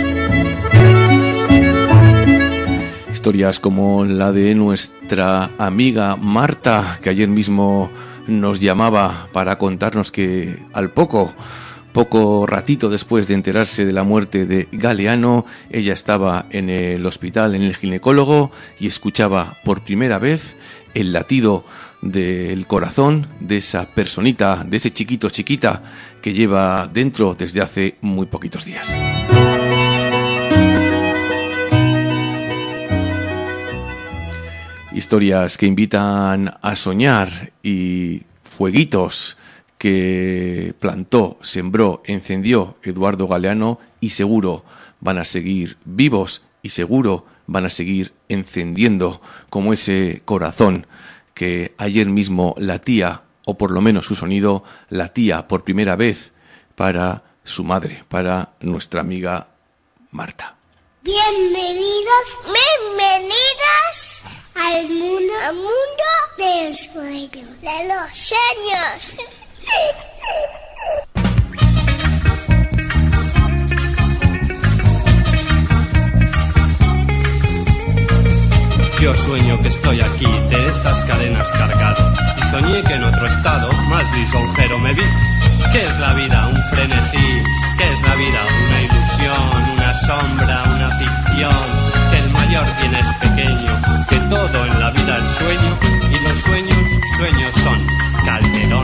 Historias como la de nuestra amiga Marta, que ayer mismo nos llamaba para contarnos que al poco, poco ratito después de enterarse de la muerte de Galeano, ella estaba en el hospital, en el ginecólogo, y escuchaba por primera vez el latido del corazón de esa personita, de ese chiquito chiquita que lleva dentro desde hace muy poquitos días. Historias que invitan a soñar y fueguitos que plantó, sembró, encendió Eduardo Galeano y seguro van a seguir vivos y seguro van a seguir encendiendo como ese corazón que ayer mismo latía, o por lo menos su sonido latía por primera vez para su madre, para nuestra amiga Marta. Bienvenidos, bienvenidas al mundo, al mundo del sueño, de los sueños. Yo sueño que estoy aquí, de estas cadenas cargado, y soñé que en otro estado, más lisonjero me vi. ¿Qué es la vida? Un frenesí. ¿Qué es la vida? Una ilusión, una sombra, una ficción. Que el mayor bien es pequeño, que todo en la vida es sueño, y los sueños, sueños son. Calderón.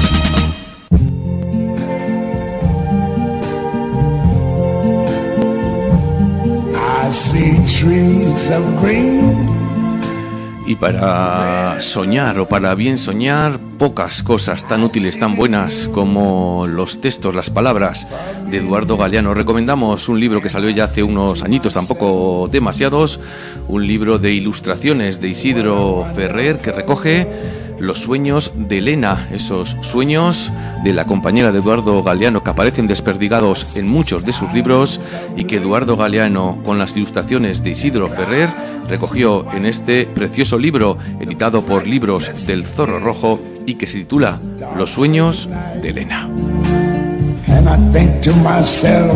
I see trees of green. Y para soñar o para bien soñar, pocas cosas tan útiles, tan buenas como los textos, las palabras de Eduardo Galeano. Recomendamos un libro que salió ya hace unos añitos, tampoco demasiados, un libro de ilustraciones de Isidro Ferrer que recoge los sueños de Elena, esos sueños de la compañera de Eduardo Galeano que aparecen desperdigados en muchos de sus libros y que Eduardo Galeano, con las ilustraciones de Isidro Ferrer, recogió en este precioso libro editado por Libros del Zorro Rojo y que se titula Los sueños de Elena. And I think to myself,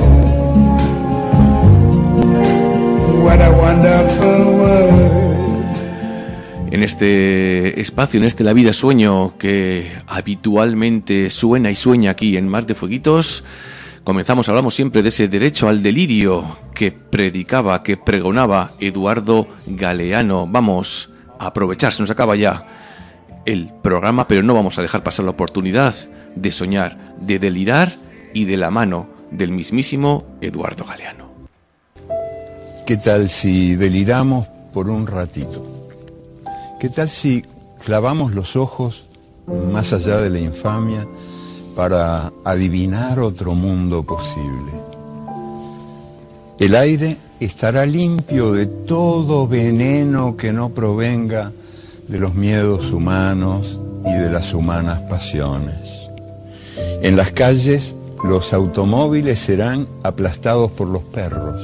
what a wonderful world. En este espacio, en este La Vida Sueño que habitualmente suena y sueña aquí en Mar de Fueguitos, comenzamos, hablamos siempre de ese derecho al delirio que predicaba, que pregonaba Eduardo Galeano. Vamos a aprovechar, se nos acaba ya el programa, pero no vamos a dejar pasar la oportunidad de soñar, de delirar y de la mano del mismísimo Eduardo Galeano. ¿Qué tal si deliramos por un ratito? ¿Qué tal si clavamos los ojos más allá de la infamia para adivinar otro mundo posible? El aire estará limpio de todo veneno que no provenga de los miedos humanos y de las humanas pasiones. En las calles, los automóviles serán aplastados por los perros.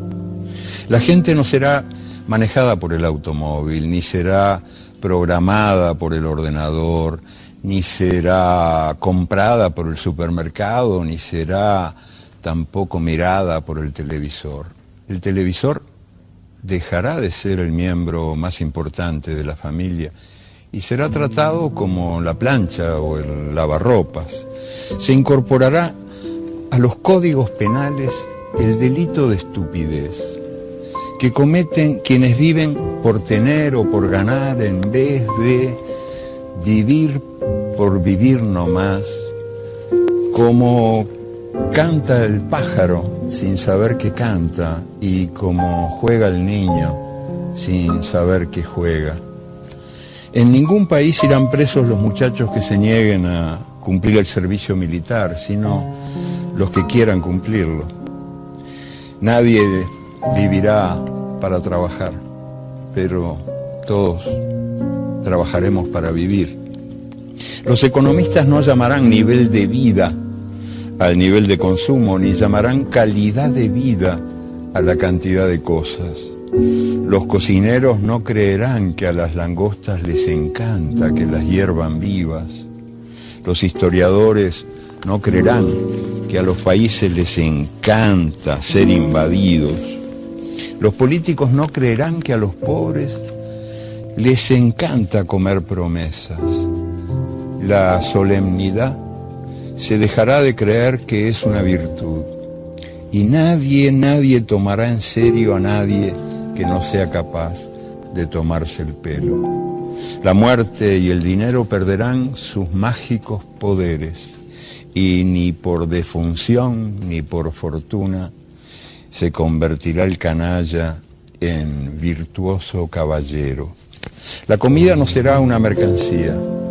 La gente no será manejada por el automóvil, ni será programada por el ordenador, ni será comprada por el supermercado, ni será tampoco mirada por el televisor. El televisor dejará de ser el miembro más importante de la familia y será tratado como la plancha o el lavarropas. Se incorporará a los códigos penales el delito de estupidez que cometen quienes viven por tener o por ganar en vez de vivir por vivir nomás, como canta el pájaro sin saber que canta y como juega el niño sin saber que juega. En ningún país irán presos los muchachos que se nieguen a cumplir el servicio militar, sino los que quieran cumplirlo. Nadie vivirá para trabajar, pero todos trabajaremos para vivir. Los economistas no llamarán nivel de vida al nivel de consumo, ni llamarán calidad de vida a la cantidad de cosas. Los cocineros no creerán que a las langostas les encanta que las hiervan vivas. Los historiadores no creerán que a los países les encanta ser invadidos. Los políticos no creerán que a los pobres les encanta comer promesas. La solemnidad se dejará de creer que es una virtud. Y nadie, nadie tomará en serio a nadie que no sea capaz de tomarse el pelo. La muerte y el dinero perderán sus mágicos poderes y ni por defunción ni por fortuna se convertirá el canalla en virtuoso caballero. La comida no será una mercancía,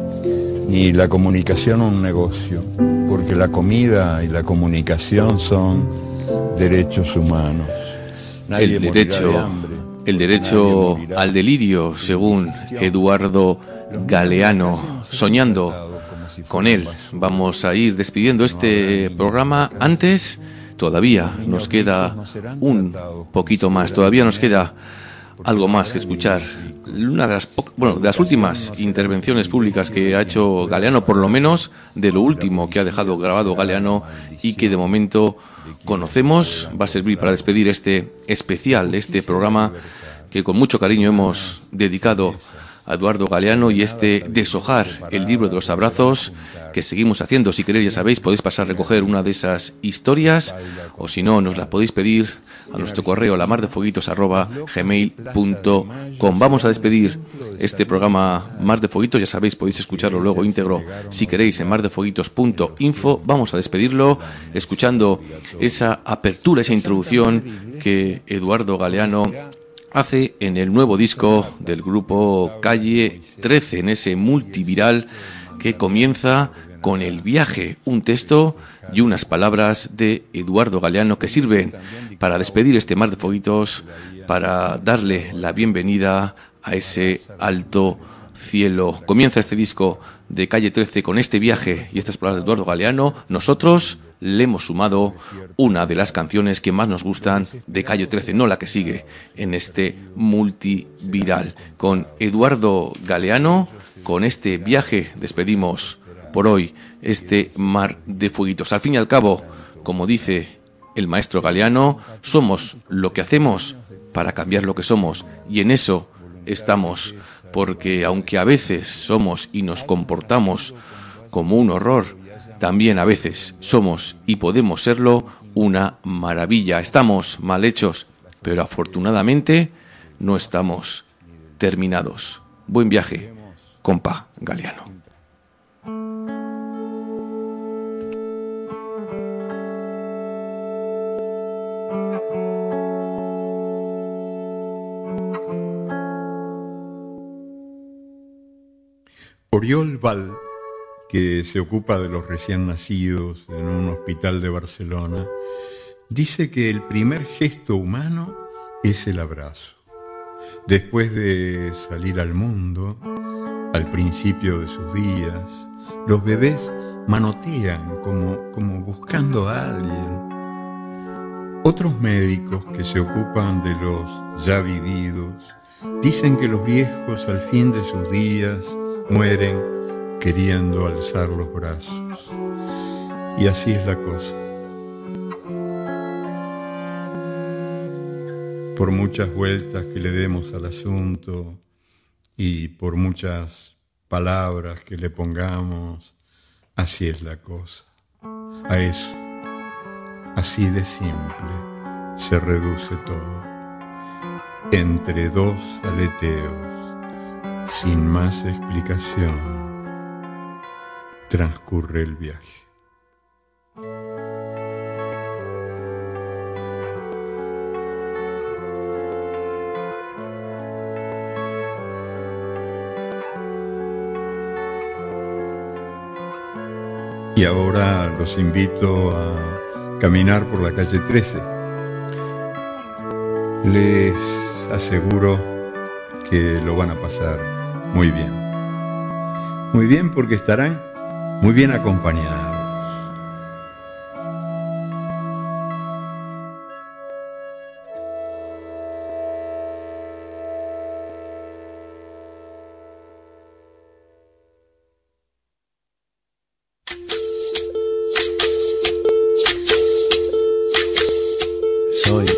ni la comunicación un negocio, porque la comida y la comunicación son derechos humanos. Nadie el derecho, de hambre, el derecho al delirio, según Eduardo Galeano. Soñando con él, vamos a ir despidiendo este programa. Antes, todavía nos queda un poquito más, todavía nos queda algo más que escuchar. Una de las, bueno, de las últimas intervenciones públicas que ha hecho Galeano, por lo menos de lo último que ha dejado grabado Galeano y que de momento conocemos, va a servir para despedir este especial, este programa que con mucho cariño hemos dedicado a Eduardo Galeano y este deshojar el libro de los abrazos que seguimos haciendo. Si queréis, ya sabéis, podéis pasar a recoger una de esas historias o si no, nos la podéis pedir a nuestro correo lamardefueguitos arroba gmail punto com. Vamos a despedir este programa Mar de Fueguitos, ya sabéis, podéis escucharlo luego íntegro si queréis en mardefueguitos punto info. Vamos a despedirlo escuchando esa apertura, esa introducción que Eduardo Galeano hace en el nuevo disco del grupo Calle trece, en ese multiviral que comienza con El viaje, un texto y unas palabras de Eduardo Galeano que sirven para despedir este Mar de Fueguitos, para darle la bienvenida a ese alto cielo. Comienza este disco de Calle trece con este viaje y estas palabras de Eduardo Galeano. Nosotros le hemos sumado una de las canciones que más nos gustan de Calle trece, no la que sigue en este multiviral. Con Eduardo Galeano, con este viaje, despedimos por hoy este Mar de Fueguitos. Al fin y al cabo, como dice el maestro Galeano, somos lo que hacemos para cambiar lo que somos, y en eso estamos, porque aunque a veces somos y nos comportamos como un horror, también a veces somos y podemos serlo una maravilla. Estamos mal hechos, pero afortunadamente no estamos terminados. Buen viaje, compa Galeano. Oriol Val, que se ocupa de los recién nacidos en un hospital de Barcelona, dice que el primer gesto humano es el abrazo. Después de salir al mundo, al principio de sus días, los bebés manotean como, como buscando a alguien. Otros médicos que se ocupan de los ya vividos dicen que los viejos al fin de sus días mueren queriendo alzar los brazos. Y así es la cosa. Por muchas vueltas que le demos al asunto y por muchas palabras que le pongamos, así es la cosa. A eso, así de simple, se reduce todo. Entre dos aleteos, sin más explicación, transcurre el viaje. Y ahora los invito a caminar por la calle trece. Les aseguro que lo van a pasar muy bien. Muy bien porque estarán muy bien acompañados. Soy,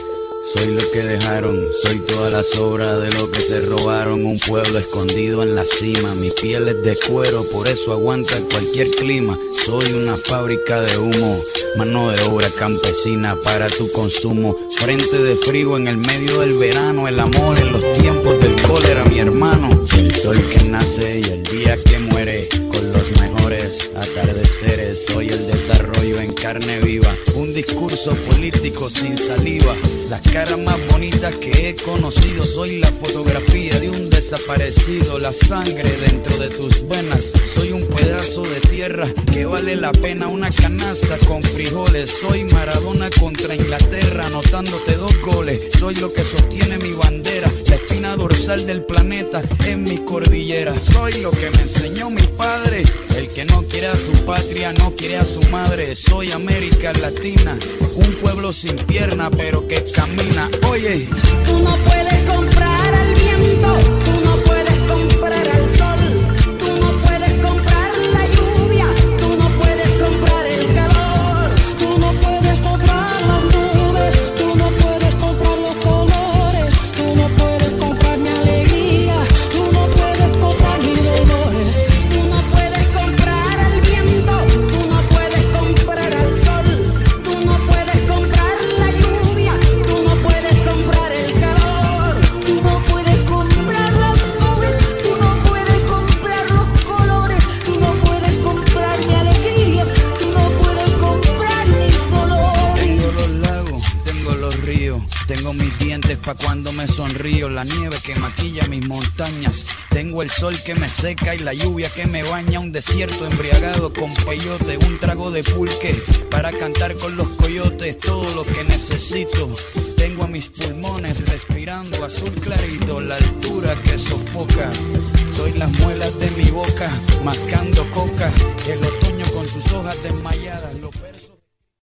soy lo que dejaron, soy toda la sobra de lo que se robaron. Un pueblo escondido en la cima, mi piel es de cuero, por eso aguanta cualquier clima. Soy una fábrica de humo, mano de obra campesina para tu consumo. Frente de frío en el medio del verano, el amor en los tiempos del cólera, mi hermano. El sol que nace y el día que muere, con los mejores atardeceres. Soy el desarrollo en carne viva, un discurso político sin saliva. Las caras más bonitas que he conocido, soy la fotografía de un desaparecido. La sangre dentro de tus venas, soy un pedazo de tierra que vale la pena una canasta con frijoles. Soy Maradona contra Inglaterra, anotándote dos goles. Soy lo que sostiene mi bandera, la espina dorsal del planeta en mi cordillera. Soy lo que me enseñó mi padre, el que no quiere a su patria, no quiere a su madre. Soy América Latina, un pueblo sin pierna pero que camina. Oye, tú no puedes comprar al viento, tú no puedes comprar al sol, tú no puedes comprar la lluvia, tú no puedes comprar el calor, tú no puedes comprar las nubes, tú no puedes comprar los colores, tú no puedes comprar mi alegría, tú no puedes comprar mis dolores, tú no puedes comprar al viento, tú no puedes comprar al sol, tú no puedes comprar la lluvia, tú no puedes comprar el calor, tú no puedes comprar las nubes, tú no puedes comprar los colores, tú no puedes comprar mi alegría, tú no puedes comprar mis dolores. tengo los lagos, tengo los ríos, tengo mis dientes pa' cuando me sonrío, la nieve que maquilla mis montañas, tengo el sol que me seca y la lluvia que me baña, un desierto embriagado con peyote, un trago de pulque para cantar con los coyotes, todo lo que necesito. Tengo a mis pulmones respirando azul clarito, la altura que sofoca. Soy las muelas de mi boca, mascando coca, el otoño con sus hojas desmayadas, los versos.